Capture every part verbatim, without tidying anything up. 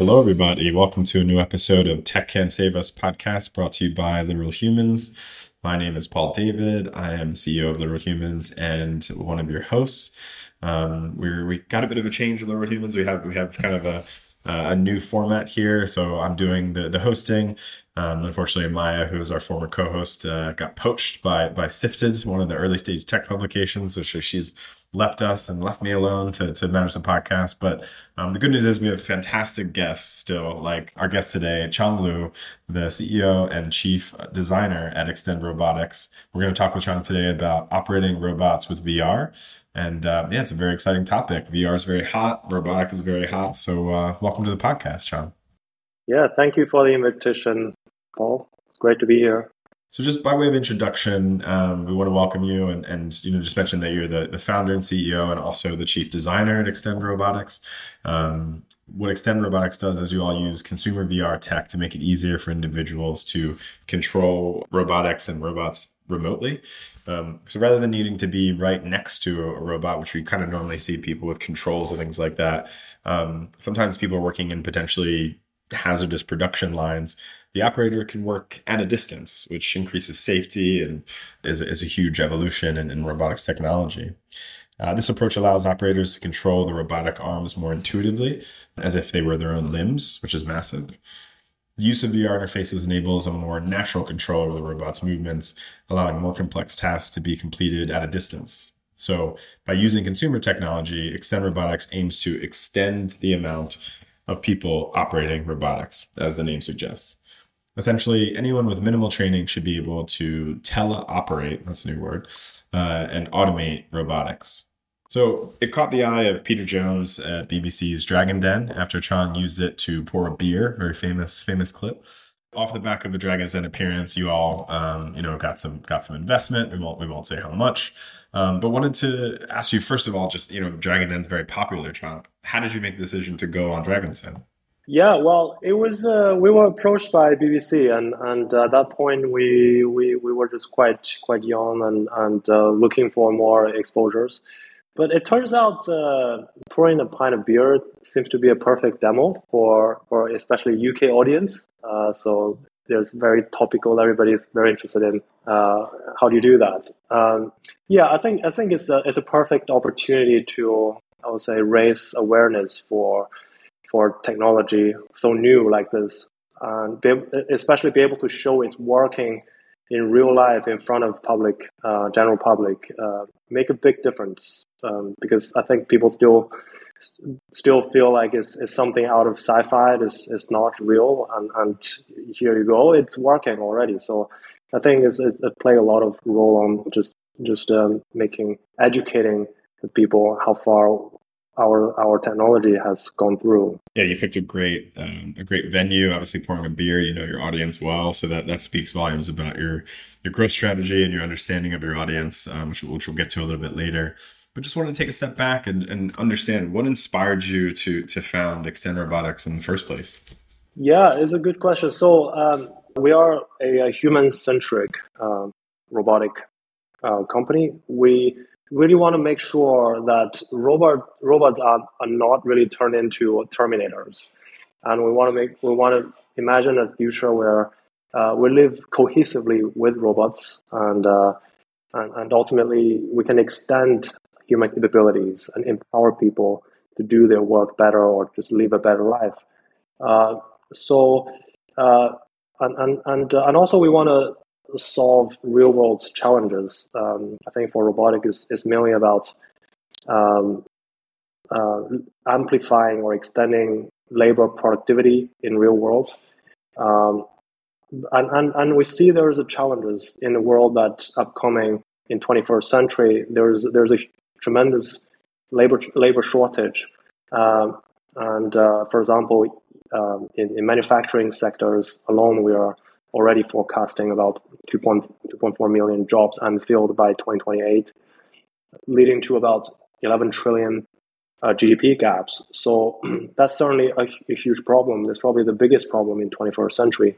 Hello, everybody. Welcome to a new episode of Tech Can Save Us podcast brought to you by Literal Humans. My name is Paul David. I am the C E O of Literal Humans and one of your hosts. Um, we're, we got a bit of a change in Literal Humans. We have we have kind of a uh, a new format here. So I'm doing the the hosting. Um, unfortunately, Maya, who is our former co-host, uh, got poached by by Sifted, one of the early stage tech publications. So she's left us and left me alone to, to manage the podcast. But um, the good news is we have fantastic guests still, like our guest today, Chang Lu, the C E O and chief designer at Extend Robotics. We're going to talk with Chang today about operating robots with V R. And uh, yeah, it's a very exciting topic. V R is very hot. Robotics is very hot. So uh, welcome to the podcast, Chang. Yeah, thank you for the invitation, Paul. It's great to be here. So just by way of introduction, um, we want to welcome you and, and you know, just mention that you're the, the founder and C E O and also the chief designer at Extend Robotics. Um, what Extend Robotics does is you all use consumer V R tech to make it easier for individuals to control robotics and robots remotely. Um, so rather than needing to be right next to a, a robot, which we kind of normally see people with controls and things like that, um, sometimes people are working in potentially hazardous production lines. The operator can work at a distance, which increases safety and is, is a huge evolution in, in robotics technology. Uh, this approach allows operators to control the robotic arms more intuitively, as if they were their own limbs, which is massive. The use of V R interfaces enables a more natural control over the robot's movements, allowing more complex tasks to be completed at a distance. So by using consumer technology, Extend Robotics aims to extend the amount of people operating robotics, as the name suggests. Essentially, anyone with minimal training should be able to teleoperate, that's a new word, uh, and automate robotics. So it caught the eye of Peter Jones at B B C's Dragon Den after Chang used it to pour a beer, very famous, famous clip. Off the back of the Dragon's Den appearance, you all, um, you know, got some got some investment. We won't we won't say how much, um, but wanted to ask you first of all, just you know, Dragon Den's very popular, Chang. How did you make the decision to go on Dragon's Den? Yeah, well, it was uh, we were approached by B B C, and and at that point we we, we were just quite quite young and and uh, looking for more exposures. But it turns out uh, pouring a pint of beer seems to be a perfect demo for for especially U K audience. Uh, so there's very topical. Everybody is very interested in uh, how do you do that. Um, yeah, I think I think it's a it's a perfect opportunity to, I would say, raise awareness for for technology so new like this, and be, especially be able to show it's working in real life in front of public, uh, general public, uh, make a big difference. Um, because I think people still still feel like it's, it's something out of sci-fi. It's, it's not real, and, and here you go, it's working already. So I think it's, it, it play a lot of role on just just um, making educating the people how far our our technology has gone through. Yeah, you picked a great um, a great venue. Obviously, pouring a beer, you know your audience well, so that, that speaks volumes about your your growth strategy and your understanding of your audience, um, which which we'll get to a little bit later. But just want to take a step back and, and understand what inspired you to to found Extend Robotics in the first place. Yeah, it's a good question. So um, we are a, a human-centric uh, robotic uh, company. We really want to make sure that robot robots are, are not really turned into terminators, and we want to make we want to imagine a future where uh, we live cohesively with robots, and, uh, and and ultimately we can extend human capabilities and empower people to do their work better or just live a better life. Uh, so uh, and and and, uh, and also we want to solve real world challenges. Um, I think for robotics is is mainly about um, uh, amplifying or extending labor productivity in real world. Um, and, and and we see there's a challenges in the world that upcoming in twenty-first century. There's there's a tremendous labor labor shortage, um, and uh, for example, um, in, in manufacturing sectors alone, we are already forecasting about two point four million jobs unfilled by twenty twenty-eight, leading to about eleven trillion uh, G D P gaps. So that's certainly a, a huge problem. It's probably the biggest problem in twenty-first century.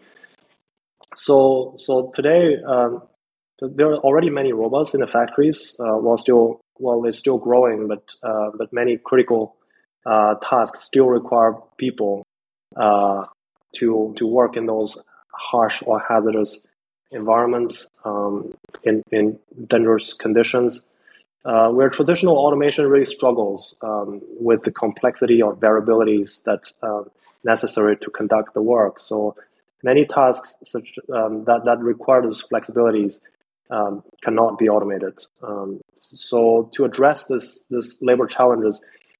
So so today, um, there are already many robots in the factories, uh, while still while it's still growing, but uh, but many critical uh, tasks still require people uh, to to work in those harsh or hazardous environments um, in in dangerous conditions. Uh, where traditional automation really struggles um, with the complexity or variabilities that uh, necessary to conduct the work. So many tasks such um, that that require those flexibilities um, cannot be automated. Um, so to address this this labor challenges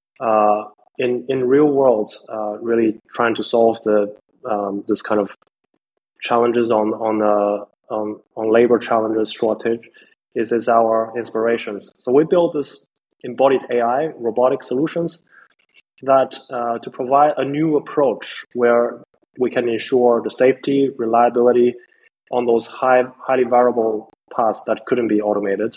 uh, in in real worlds, uh, really trying to solve the um, this kind of challenges on on the on, on labor challenges shortage is is our inspirations. So we built this embodied A I robotic solutions that uh, to provide a new approach where we can ensure the safety, reliability on those high highly variable tasks that couldn't be automated,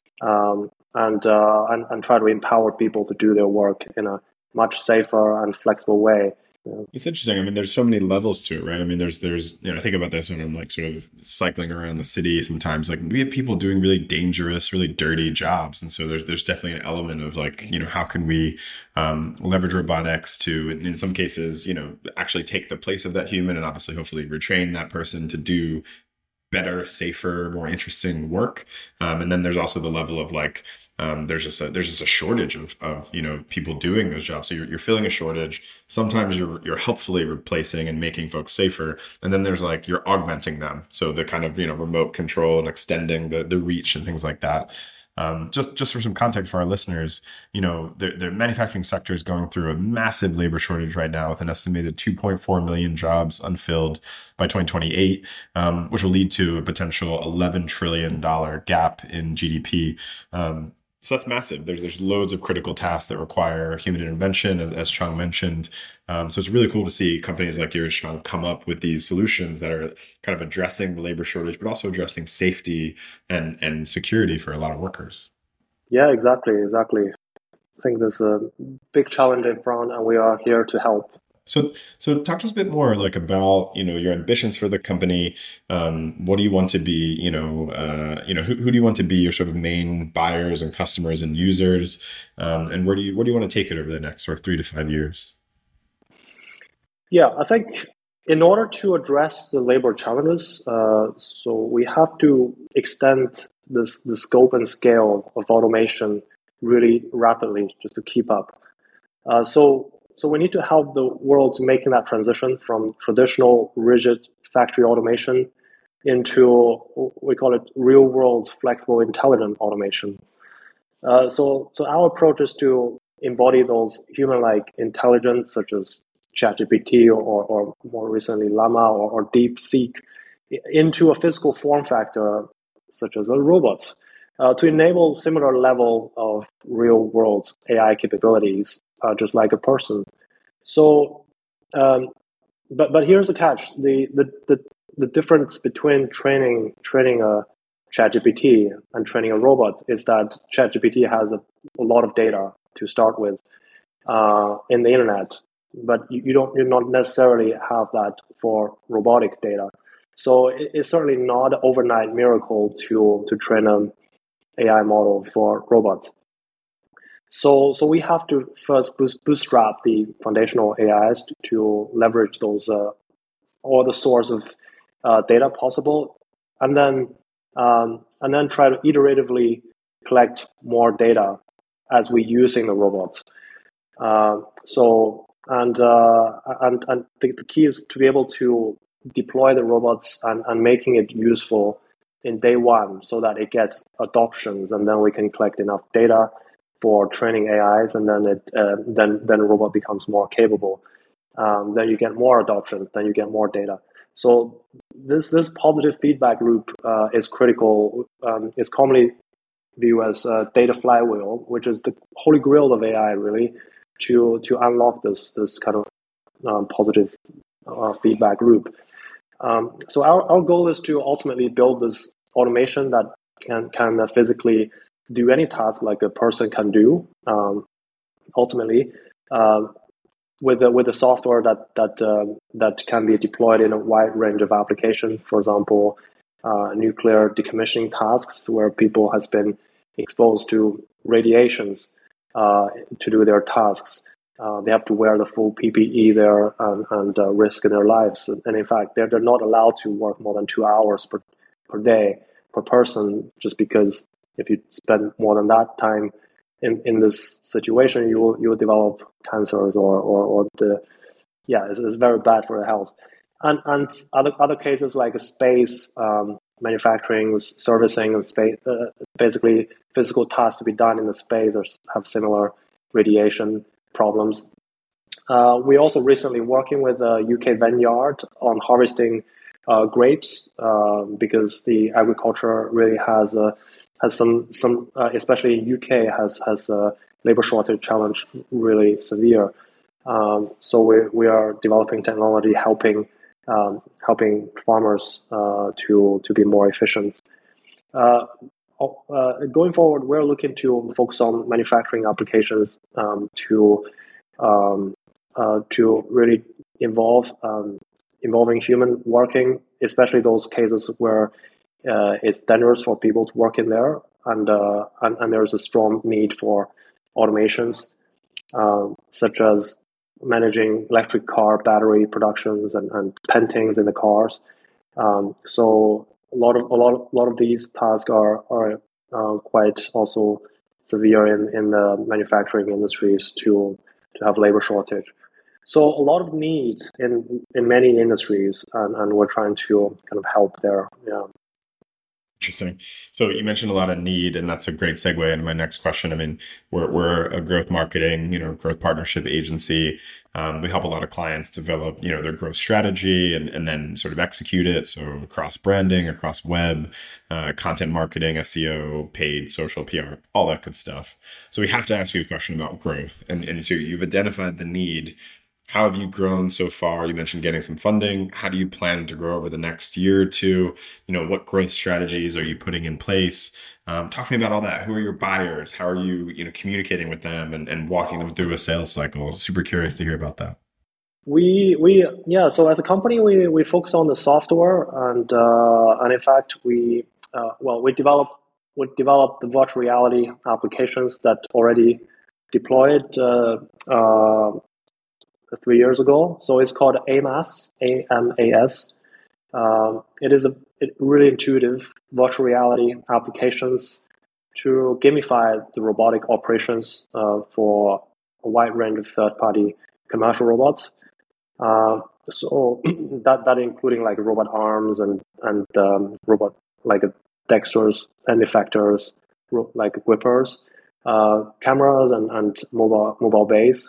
um, and, uh, and and try to empower people to do their work in a much safer and flexible way. It's interesting. I mean, there's so many levels to it, right? I mean, there's, there's, you know, I think about this when I'm like sort of cycling around the city sometimes, like we have people doing really dangerous, really dirty jobs. And so there's, there's definitely an element of like, you know, how can we um, leverage robotics to, in some cases, you know, actually take the place of that human and obviously hopefully retrain that person to do better, safer, more interesting work. Um, and then there's also the level of like, um, there's just a, there's just a shortage of, of, you know, people doing those jobs. So you're, you're filling a shortage. Sometimes you're, you're helpfully replacing and making folks safer. And then there's like, you're augmenting them. So the kind of, you know, remote control and extending the, the reach and things like that. Um, just, just for some context for our listeners, you know, the, the manufacturing sector is going through a massive labor shortage right now with an estimated two point four million jobs unfilled by twenty twenty-eight, um, which will lead to a potential eleven trillion dollars gap in G D P. Um, So that's massive. There's there's loads of critical tasks that require human intervention, as, as Chang mentioned. Um, so it's really cool to see companies like yours, Chang, come up with these solutions that are kind of addressing the labor shortage, but also addressing safety and, and security for a lot of workers. Yeah, exactly, exactly. I think there's a big challenge in front, and we are here to help. So, so talk to us a bit more, like about you know your ambitions for the company. Um, what do you want to be? You know, uh, you know, who, who do you want to be your sort of main buyers and customers and users? Um, and where do you where do you want to take it over the next sort of three to five years? Yeah, I think in order to address the labor challenges, uh, so we have to extend this the scope and scale of automation really rapidly just to keep up. Uh, so. So we need to help the world making that transition from traditional rigid factory automation into, we call it real world flexible intelligent automation. Uh, so, so our approach is to embody those human-like intelligence such as ChatGPT or, or more recently Llama or, or DeepSeek into a physical form factor such as a robot uh, to enable similar level of real-world A I capabilities. Uh, just like a person. So, um, but but here's the catch: the the the, the difference between training training a ChatGPT and training a robot is that ChatGPT has a, a lot of data to start with uh, in the internet, but you, you don't you not necessarily have that for robotic data. So it, it's certainly not an overnight miracle to to train an A I model for robots. So, so we have to first boost, bootstrap the foundational A Is to, to leverage those uh, all the source of uh, data possible, and then um, and then try to iteratively collect more data as we using the robots. Uh, so, and uh, and and the, the key is to be able to deploy the robots and, and making it useful in day one, so that it gets adoptions, and then we can collect enough data for training A Is, and then it uh, then then a robot becomes more capable. Um, then you get more adoptions, then you get more data. So this this positive feedback loop uh, is critical. Um, it's commonly viewed as a data flywheel, which is the holy grail of A I, really, to to unlock this this kind of um, positive uh, feedback loop. Um, so our, our goal is to ultimately build this automation that can can uh, physically do any task like a person can do. Um, ultimately, uh, with the, with the software that that uh, that can be deployed in a wide range of applications. For example, uh, nuclear decommissioning tasks where people has been exposed to radiations uh, to do their tasks. Uh, they have to wear the full P P E there and, and uh, risk their lives. And in fact, they're, they're not allowed to work more than two hours per, per day per person, just because if you spend more than that time in, in this situation, you will you will develop cancers or or, or the yeah, it's, it's very bad for your health. And and other other cases like space um, manufacturing, servicing, and space, uh, basically physical tasks to be done in the space or have similar radiation problems. Uh, we also recently working with a U K vineyard on harvesting uh, grapes uh, because the agriculture really has a has some some uh, especially in U K has has a labor shortage challenge really severe. Um, so we we are developing technology helping um, helping farmers uh, to to be more efficient. Uh, uh, going forward, we're looking to focus on manufacturing applications um, to um, uh, to really involve um, involving human working, especially those cases where uh, it's dangerous for people to work in there, and uh, and, and there's a strong need for automations, um, such as managing electric car battery productions and, and paintings in the cars. Um, so a lot of a lot of, a lot of these tasks are are uh, quite also severe in, in the manufacturing industries to to have labor shortage. So a lot of needs in in many industries, and, and we're trying to kind of help there. Yeah. Interesting. So you mentioned a lot of need, and that's a great segue into my next question. I mean, we're we're a growth marketing, you know, growth partnership agency. Um, we help a lot of clients develop, you know, their growth strategy and, and then sort of execute it. So across branding, across web, uh, content marketing, S E O, paid, social, P R, all that good stuff. So we have to ask you a question about growth. And, and so you've identified the need. How have you grown so far? You mentioned getting some funding. How do you plan to grow over the next year or two? You know, what growth strategies are you putting in place? Um, talk to me about all that. Who are your buyers? How are you, you know, communicating with them and, and walking them through a sales cycle? Super curious to hear about that. We we yeah. So as a company, we we focus on the software, and uh, and in fact, we uh, well we develop we develop the virtual reality applications that already deployed. Uh, uh, three years ago. So it's called A M A S, A M A S. Um, it is a it really intuitive virtual reality applications to gamify the robotic operations uh, for a wide range of third-party commercial robots. Uh, so that that including like robot arms and and um, robot like dexters and effectors, like whippers, uh, cameras and, and mobile mobile bays.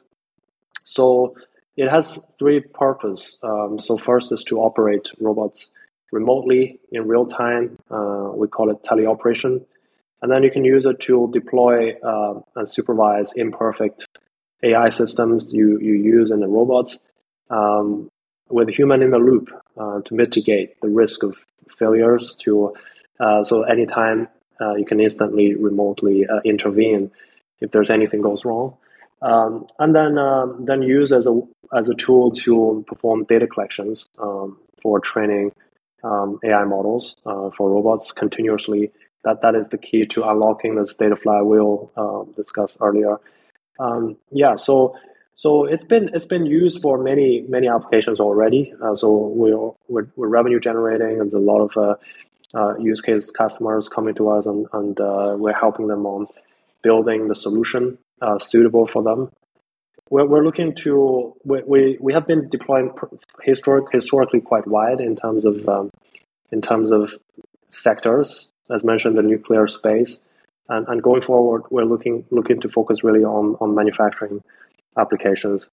So it has three purposes. Um, so first is to operate robots remotely in real time. Uh, we call it teleoperation. And then you can use it to deploy uh, and supervise imperfect A I systems you, you use in the robots um, with a human in the loop uh, to mitigate the risk of failures. To uh, So anytime uh, you can instantly remotely uh, intervene if there's anything goes wrong. Um, and then um, then use as a as a tool to perform data collections um, for training um, A I models uh, for robots continuously. That that is the key to unlocking this data flywheel um, discussed earlier. Um, yeah, so so it's been it's been used for many many applications already. Uh, so we're, we're we're revenue generating, and a lot of uh, uh, use case customers coming to us, and and uh, we're helping them on building the solution uh, suitable for them. We're, we're looking to we, we we have been deploying historic historically quite wide in terms of um, in terms of sectors, as mentioned, the nuclear space, and, and going forward, we're looking looking to focus really on on manufacturing applications.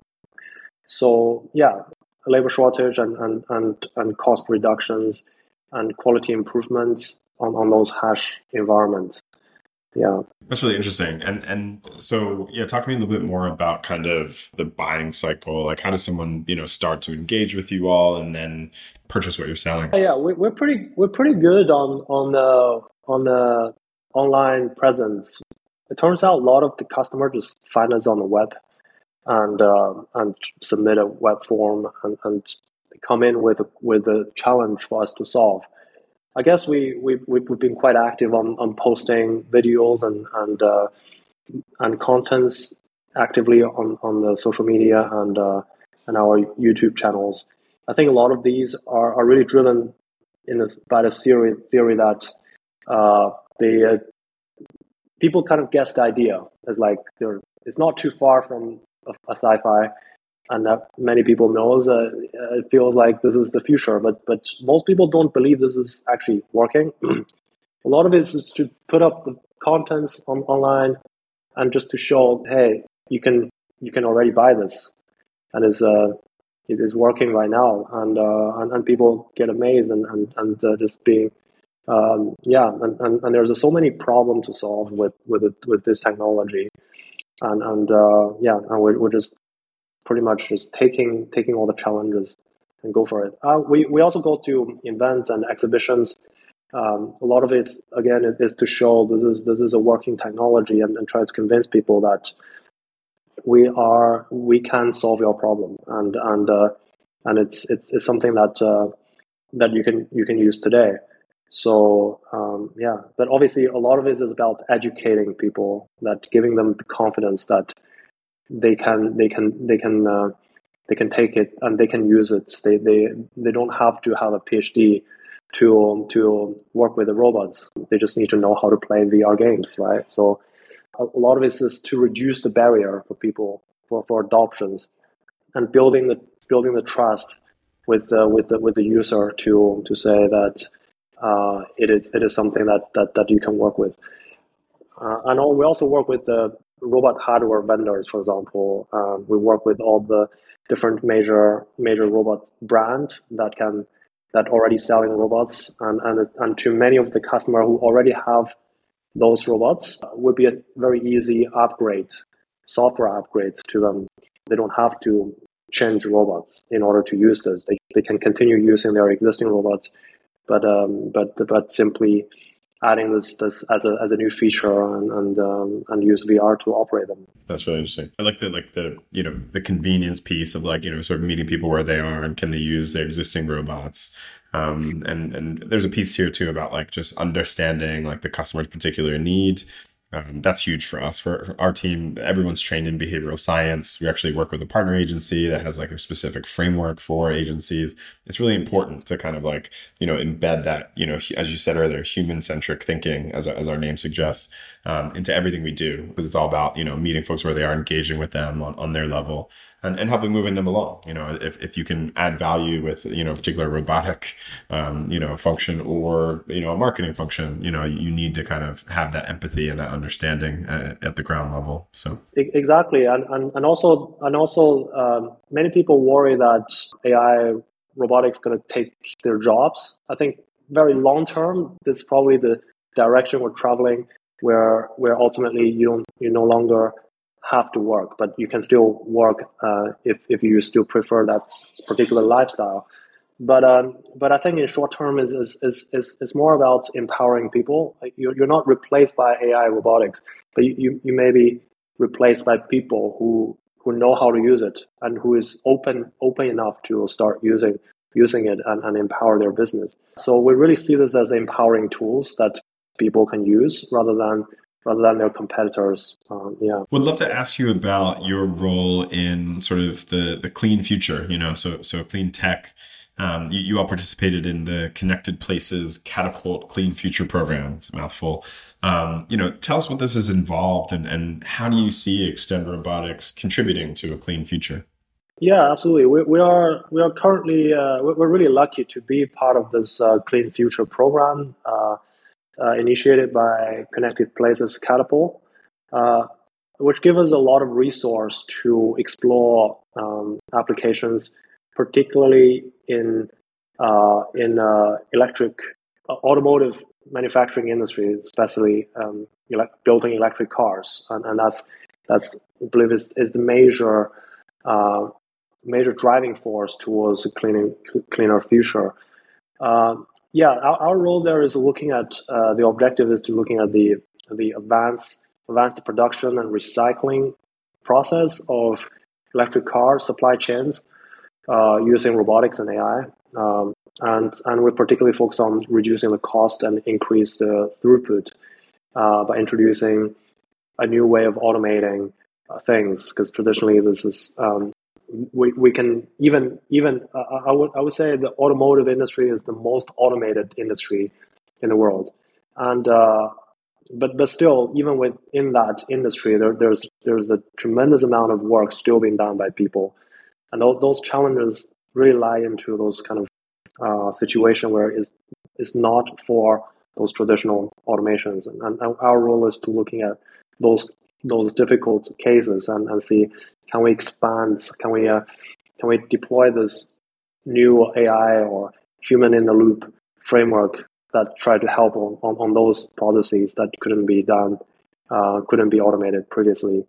So yeah, labor shortage and and and, and cost reductions and quality improvements on, on those hash environments. Yeah. That's really interesting. And and so yeah, talk to me a little bit more about kind of the buying cycle. Like how does someone, you know, start to engage with you all and then purchase what you're selling? Yeah, we, we're pretty we're pretty good on on the on the online presence. It turns out a lot of the customers just find us on the web and uh, and submit a web form and, and come in with a, with a challenge for us to solve. I guess we we we've been quite active on, on posting videos and and uh, and contents actively on, on the social media and uh, and our YouTube channels. I think a lot of these are, are really driven in this, by the theory theory that uh, the uh, people kind of guess the idea as like they're it's not too far from a, a sci-fi, and that many people knows uh, it feels like this is the future, but but most people don't believe this is actually working. A lot of it is to put up the contents on, online and just to show, hey, you can you can already buy this, and is uh, it is working right now, and uh, and, and people get amazed and and, and uh, just being um, yeah, and, and, and there's uh, so many problems to solve with with it, with this technology, and and uh, yeah, and we're we're just pretty much just taking taking all the challenges and go for it. Uh, we we also go to events and exhibitions. Um, a lot of it, again, is, is to show this is this is a working technology, and, and try to convince people that we are we can solve your problem, and and uh, and it's it's it's something that uh, that you can you can use today. So um, yeah, but obviously a lot of it is about educating people, that giving them the confidence that they can they can they can uh, they can take it and they can use it. They they they don't have to have a PhD to to work with the robots. They just need to know how to play V R games, right? So a, a lot of it is to reduce the barrier for people for, for adoptions, and building the building the trust with the with the with the user to to say that uh, it is it is something that that, that you can work with. Uh, and all, we also work with the robot hardware vendors, for example. Um, we work with all the different major major robot brands that can that already selling robots, and, and and to many of the customers who already have those robots, uh, would be a very easy upgrade, software upgrade to them. They don't have to change robots in order to use this. They they can continue using their existing robots, but um, but but simply adding this this as a as a new feature, and and um, and use V R to operate them. That's really interesting. I like the like the you know the convenience piece of like you know sort of meeting people where they are and can they use their existing robots. Um, and and there's a piece here too about like just understanding like the customer's particular need. Um, that's huge for us. For, for our team, everyone's trained in behavioral science. We actually work with a partner agency that has like a specific framework for agencies. It's really important to kind of like, you know, embed that, you know, as you said earlier, human-centric thinking, as, as our name suggests, um, into everything we do, because it's all about, you know, meeting folks where they are, engaging with them on, on their level, and, and helping moving them along. You know, if, if you can add value with, you know, a particular robotic, um, you know, function, or, you know, a marketing function, you know, you need to kind of have that empathy and that understanding at, at the ground level. So exactly, and and, and also and also um, many people worry that A I robotics going to take their jobs. I think very long term, this is probably the direction we're traveling, where where ultimately you don't you no longer have to work, but you can still work uh, if if you still prefer that particular lifestyle. But um, but I think in short term is is is is, is more about empowering people. Like you're you're not replaced by A I robotics, but you, you, you may be replaced by people who who know how to use it, and who is open open enough to start using using it and, and empower their business. So we really see this as empowering tools that people can use rather than rather than their competitors. Um, yeah. Would love to ask you about your role in sort of the the clean future. You know, so so clean tech. Um, you, you all participated in the Connected Places Catapult Clean Future program. It's a mouthful. Um, you know, tell us what this is involved, and, and how do you see Extend Robotics contributing to a clean future? Yeah, absolutely. We, we are we are currently uh, we're really lucky to be part of this uh, Clean Future program, uh, uh, initiated by Connected Places Catapult, uh, which gives us a lot of resource to explore um, applications, particularly in uh, in uh, electric uh, automotive manufacturing industry, especially um, ele- building electric cars, and, and that's that's I believe is, is the major uh, major driving force towards a cleaning, cleaner future. Uh, yeah, our, our role there is looking at uh, the objective is to looking at the the advanced advanced production and recycling process of electric car supply chains. Uh, using robotics and A I, um, and and we're particularly focused on reducing the cost and increase the throughput uh, by introducing a new way of automating uh, things, because traditionally this is um, we we can even even uh, I would I would say the automotive industry is the most automated industry in the world, and uh, but but still, even within that industry, there, there's there's a tremendous amount of work still being done by people, and those those challenges really lie into those kind of uh, situation where it's it's not for those traditional automations, and, and our role is to looking at those those difficult cases and, and see, can we expand, can we uh, can we deploy this new A I or human in the loop framework that try to help on, on, on those processes that couldn't be done, uh, couldn't be automated previously.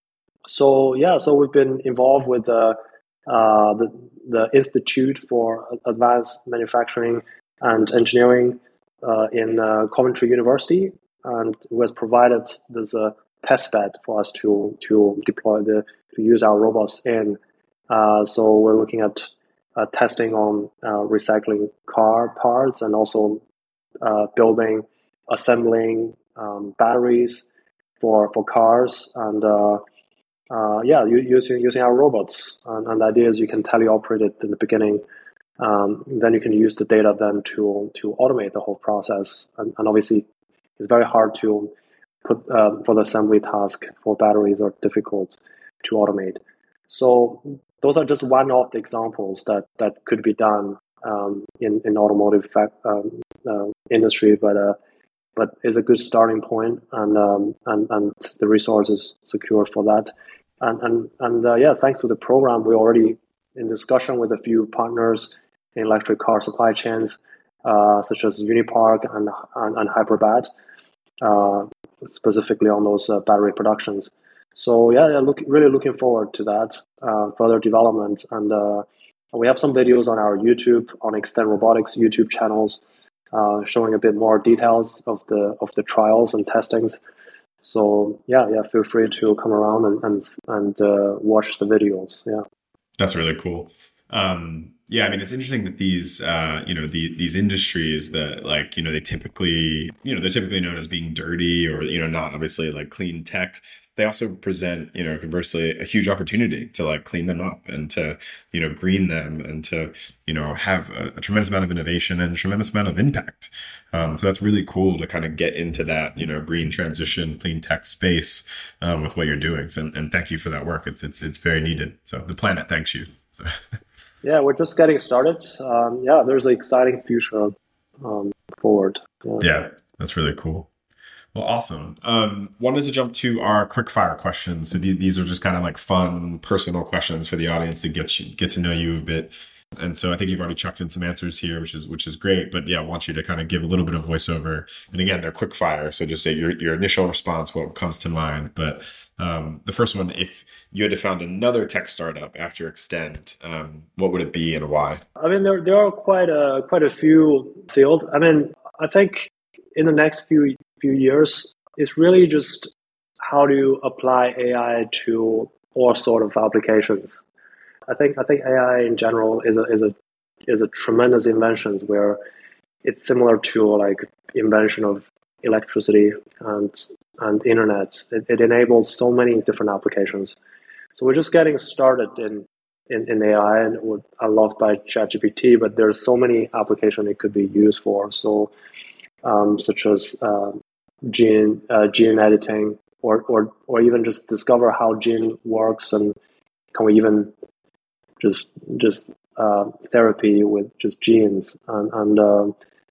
So yeah, so we've been involved with the uh, the, the Institute for Advanced Manufacturing and Engineering uh, in uh, Coventry University, and who has provided this uh, test bed for us to to deploy the to use our robots in. Uh, so we're looking at uh, testing on uh, recycling car parts, and also uh, building, assembling um, batteries for for cars, and uh, uh, yeah, using using our robots. And, and the idea is you can teleoperate it in the beginning. Um, then you can use the data then to to automate the whole process. And, and obviously, it's very hard to put um, for the assembly task for batteries are difficult to automate. So those are just one of the examples that, that could be done um, in in automotive fact, um, uh, industry, but uh, but is a good starting point, and um, and and the resources secured for that. And and and uh, yeah, thanks to the program, we're already in discussion with a few partners in electric car supply chains, uh, such as Unipark and and, and Hyperbad, uh, specifically on those uh, battery productions. So yeah, yeah, look, really looking forward to that uh, further development. And uh, we have some videos on our YouTube, on Extend Robotics YouTube channels, uh, showing a bit more details of the of the trials and testings. So yeah, yeah, feel free to come around and and, and uh, watch the videos. Yeah, that's really cool. Um, yeah, I mean, it's interesting that these, uh, you know, the, these industries that, like, you know, they typically, you know, they're typically known as being dirty, or, you know, not obviously like clean tech. They also present, you know, conversely, a huge opportunity to like clean them up and to, you know, green them, and to, you know, have a, a tremendous amount of innovation and a tremendous amount of impact. Um, so that's really cool to kind of get into that, you know, green transition, clean tech space um, with what you're doing. So, and, and thank you for that work. It's, it's, it's very needed. So the planet thanks you. So. Yeah, we're just getting started. Um, yeah, there's an exciting future um, forward. Yeah. yeah, that's really cool. Well, awesome. Um, wanted to jump to our quick fire questions. So th- these are just kind of like fun, personal questions for the audience to get you, get to know you a bit. And so I think you've already chucked in some answers here, which is which is great. But yeah, I want you to kind of give a little bit of voiceover. And again, they're quick fire. So just say your, your initial response, what comes to mind. But um, the first one, if you had to found another tech startup after Extend, um, what would it be and why? I mean, there there are quite a quite a few fields. I mean, I think in the next few few years, it's really just how to apply A I to all sort of applications. I think I think A I in general is a is a is a tremendous invention where it's similar to like invention of electricity and and internet. It, it enables so many different applications. So we're just getting started in in, in A I, and with unlocked by ChatGPT. But there's so many applications it could be used for. So um, such as uh, gene uh, gene editing, or or or even just discover how gene works, and can we even just just uh, therapy with just genes, and, and uh,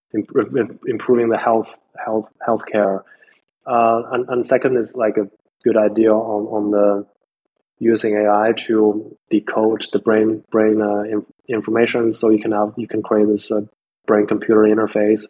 imp- improving the health health healthcare. Uh, and, and second is like a good idea on, on the using A I to decode the brain brain uh, inf- information, so you can have you can create this uh, brain computer interface.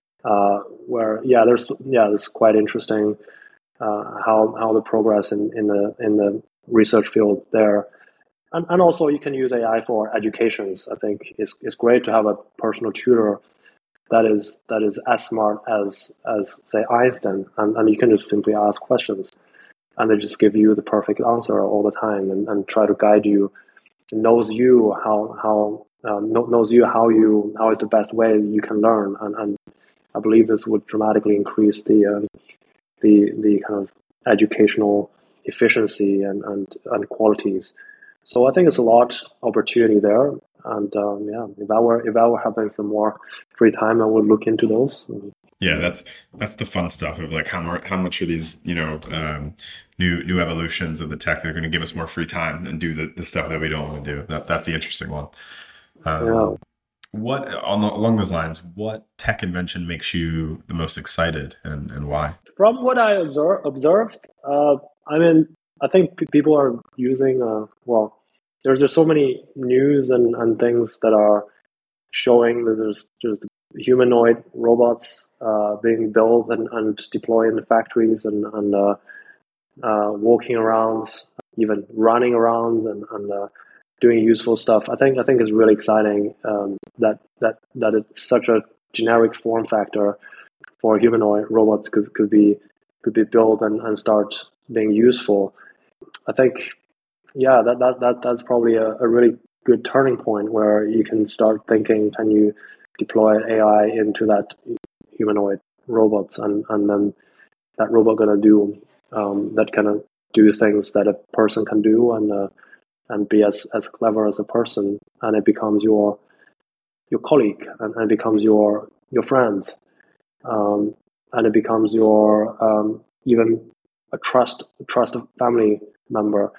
Uh, where yeah, there's yeah, it's quite interesting uh, how how the progress in, in the in the research field there. And, and also you can use A I for educations. I think it's it's great to have a personal tutor that is that is as smart as as say Einstein, and, and you can just simply ask questions, and they just give you the perfect answer all the time, and, and try to guide you, knows you how how um, knows you how you how is the best way you can learn, and, and I believe this would dramatically increase the um, the the kind of educational efficiency and, and, and qualities. So I think it's a lot opportunity there. And um, yeah, if I were if I were having some more free time, I would look into those. Yeah, that's that's the fun stuff of like how more how much are these, you know, um, new new evolutions of the tech that are going to give us more free time and do the, the stuff that we don't want to do. That that's the interesting one. Yeah. Um, what on the, along those lines, what tech invention makes you the most excited, and, and why? From what I observe, observed, uh, I mean, I think p- people are using, uh, well, there's just so many news and, and things that are showing that there's there's humanoid robots uh, being built and, and deployed in the factories and, and uh, uh, walking around, even running around and, and uh, doing useful stuff. I think I think it's really exciting um, that that that it's such a generic form factor for humanoid robots could, could be could be built and, and start being useful. I think yeah that that, that that's probably a, a really good turning point where you can start thinking, can you deploy A I into that humanoid robots, and, and then that robot gonna do um, that kind of do things that a person can do, and uh, and be as, as clever as a person, and it becomes your your colleague, and, and it becomes your your friend, um, and it becomes your um, even a trust trust family member.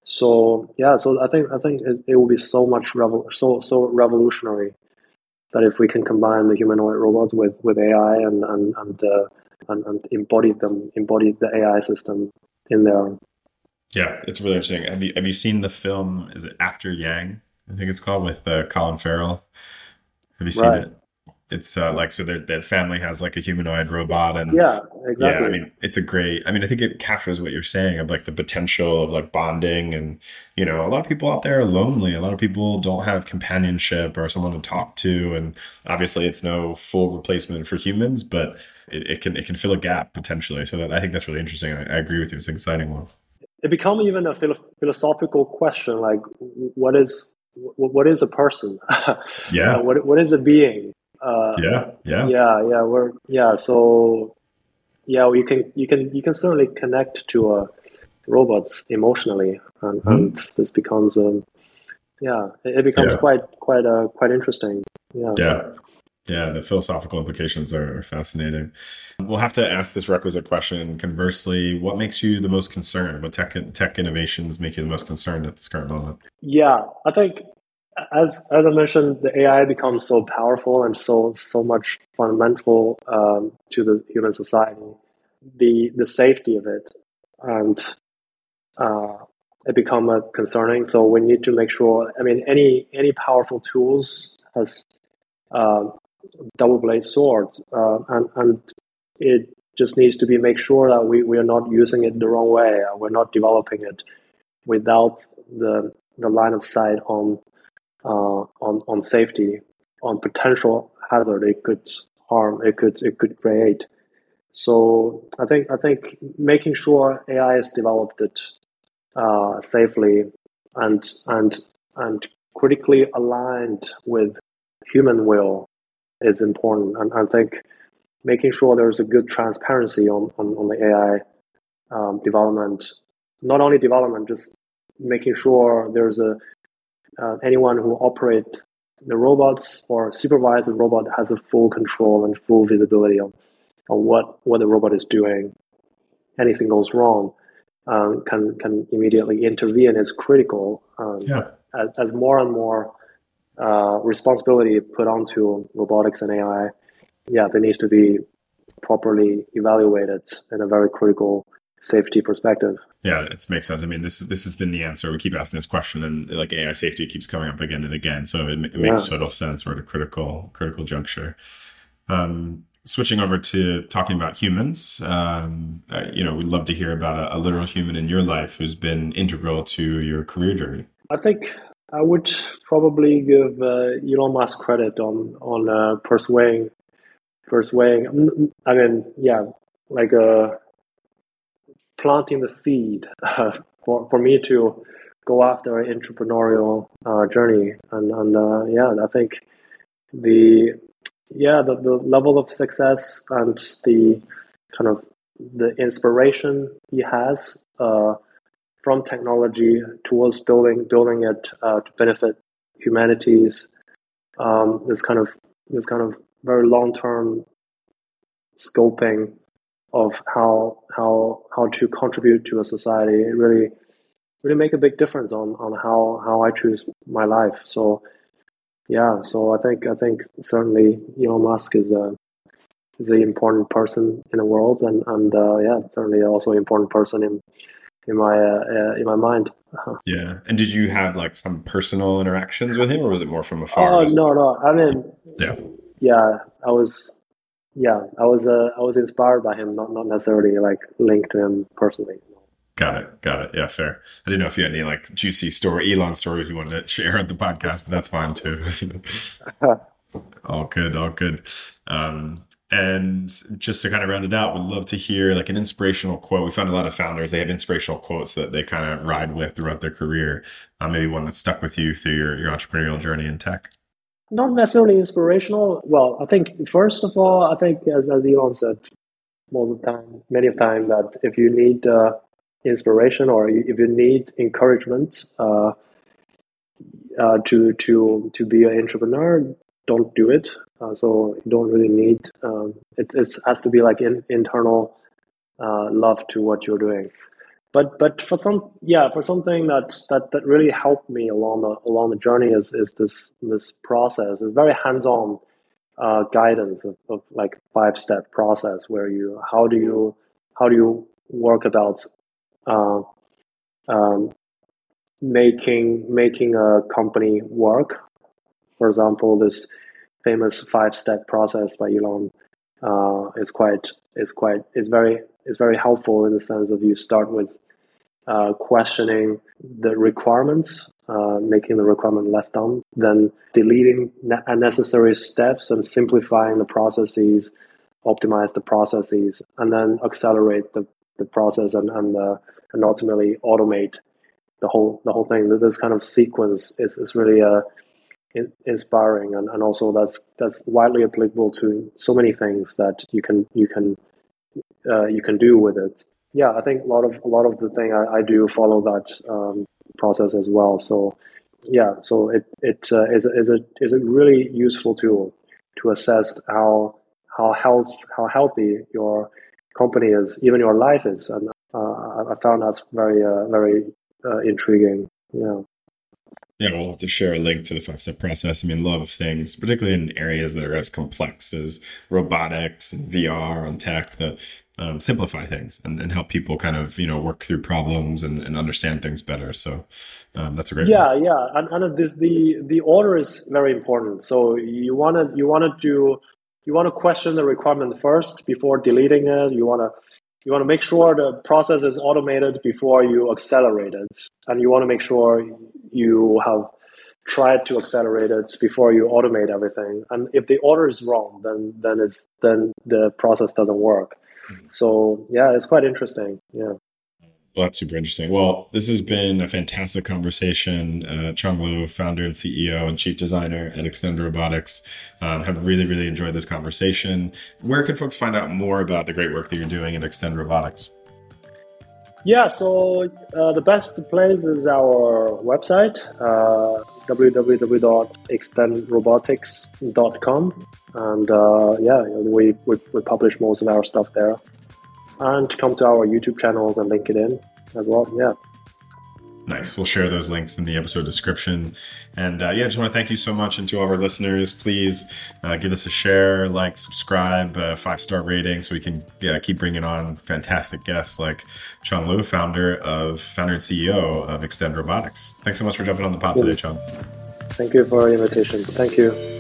So yeah, so I think I think it, it will be so much revol- so so revolutionary that if we can combine the humanoid robots with, with A I and and and, uh, and and embody them embody the A I system in there. Yeah, it's really interesting. Have you have you seen the film? Is it After Yang? I think it's called, with uh, Colin Farrell. Have you seen Right. it? It's uh, like, so their their family has like a humanoid robot, and Yeah, yeah, I exactly. mean, it's a great. I mean, I think it captures what you're saying of like the potential of like bonding, and you know, a lot of people out there are lonely. A lot of people don't have companionship or someone to talk to, and obviously, it's no full replacement for humans, but it, it can it can fill a gap potentially. So that, I think that's really interesting. I, I agree with you. It's an exciting one. It becomes even a philo- philosophical question, like what is what is a person? uh, Yeah, what what is a being? Uh, yeah, yeah. yeah, yeah, we're yeah. So yeah, you can you can you can certainly connect to uh, robots emotionally, and, and Mhm. this becomes um, yeah, it, it becomes Yeah, quite quite uh, quite interesting. Yeah. yeah. Yeah, the philosophical implications are, are fascinating. We'll have to ask this requisite question. Conversely, what makes you the most concerned? What tech tech innovations make you the most concerned at this current moment? Yeah, I think as as I mentioned, the A I becomes so powerful and so so much fundamental um, to the human society. The the safety of it and uh, it become uh, concerning. So we need to make sure. I mean, any any powerful tools has uh, double blade sword, uh, and and it just needs to be make sure that we, we are not using it the wrong way. Uh, we're not developing it without the the line of sight on uh, on on safety, on potential hazard it could harm, it could it could create. So I think I think making sure A I is developed it uh, safely and and and critically aligned with human will is important. And I think making sure there's a good transparency on on, on the A I um, development, not only development, just making sure there's a uh, anyone who operate the robots or supervise the robot has a full control and full visibility on, on what, what the robot is doing. Anything goes wrong, um, can can immediately intervene is critical. Um, Yeah. as, as more and more uh, responsibility put onto robotics and A I, yeah, there needs to be properly evaluated in a very critical safety perspective. Yeah, it makes sense. I mean, this this has been the answer. We keep asking this question, and like A I safety keeps coming up again and again. So it, it Yeah. makes total sense. We're at a critical critical juncture. Um, switching over to talking about humans, um, uh, you know, we'd love to hear about a, a literal human in your life who's been integral to your career journey. I think I would probably give uh, Elon Musk credit on on uh, persuading persuading. I mean, yeah, like uh, planting the seed uh, for for me to go after an entrepreneurial uh, journey, and and uh, yeah, I think the yeah the, the level of success and the kind of the inspiration he has. Uh, from technology towards building building it uh, to benefit humanities. Um, this kind of this kind of very long term scoping of how how how to contribute to a society. It really really make a big difference on on how how I choose my life. So yeah, so I think I think certainly Elon Musk is a is an important person in the world, and and uh, yeah, certainly also an important person in in my uh, uh, in my mind. Uh-huh. Yeah. And did you have like some personal interactions with him, or was it more from afar? Oh no, no. I mean, yeah, yeah. I was, yeah, I was, uh, I was inspired by him, not not necessarily like linked to him personally. Got it. Got it. Yeah, fair. I didn't know if you had any like juicy story, Elon stories you wanted to share on the podcast, but that's fine too. all good. All good. Um, And just to kind of round it out, we'd love to hear like an inspirational quote. We found a lot of founders, they have inspirational quotes that they kind of ride with throughout their career. Uh, maybe one that stuck with you through your, your entrepreneurial journey in tech. Not necessarily inspirational. Well, I think first of all, I think as, as Elon said most of the time, many of the time, that if you need uh, inspiration or if you need encouragement uh, uh, to to to be an entrepreneur, don't do it. Uh, so you don't really need, um, it it's, has to be like in, internal uh, love to what you're doing. But but for some, yeah, for something that, that, that really helped me along the along the journey is is this this process. It's very hands-on uh, guidance of, of like five-step process where you how do you how do you work about uh, um, making making a company work. For example, this famous five-step process by Elon uh, is quite is quite is very is very helpful in the sense of you start with uh, questioning the requirements, uh, making the requirement less dumb, then deleting unnecessary steps and simplifying the processes, optimize the processes, and then accelerate the, the process and and, uh, and ultimately automate the whole the whole thing. This kind of sequence is is really a inspiring, and, and also that's that's widely applicable to so many things that you can you can uh, you can do with it. Yeah, I think a lot of a lot of the thing I, I do follow that um, process as well. So yeah, so it it uh, is a, is a is a really useful tool to assess how how health how healthy your company is, even your life is, and uh, I found that's very uh, very uh, intriguing. Yeah. Yeah, we'll have to share a link to the five-step process. I mean, love things, particularly in areas that are as complex as robotics and V R and tech, that um, simplify things and, and help people kind of, you know, work through problems and, and understand things better. So um, that's a great yeah, point. yeah. And, and this the the order is very important. So you want to you want to do you want to question the requirement first before deleting it. You want to You want to make sure the process is automated before you accelerate it. And you want to make sure you have tried to accelerate it before you automate everything. And if the order is wrong, then then it's then the process doesn't work. Mm-hmm. So yeah, it's quite interesting. Yeah. Well, that's super interesting. Well, this has been a fantastic conversation. Uh, Chang Lu, founder and C E O and chief designer at Extend Robotics, um, have really, really enjoyed this conversation. Where can folks find out more about the great work that you're doing at Extend Robotics? Yeah, so uh, the best place is our website, uh, w w w dot extend robotics dot com. And uh, yeah, we, we, we publish most of our stuff there. And come to our YouTube channels and LinkedIn as well. Yeah. Nice. We'll share those links in the episode description. And uh, yeah, I just want to thank you so much. And to all of our listeners, please uh, give us a share, like, subscribe, uh, five-star rating so we can yeah, keep bringing on fantastic guests like Chang Lu, founder of founder and C E O of Extend Robotics. Thanks so much for jumping on the pod today, Chang. Thank you for the invitation. Thank you.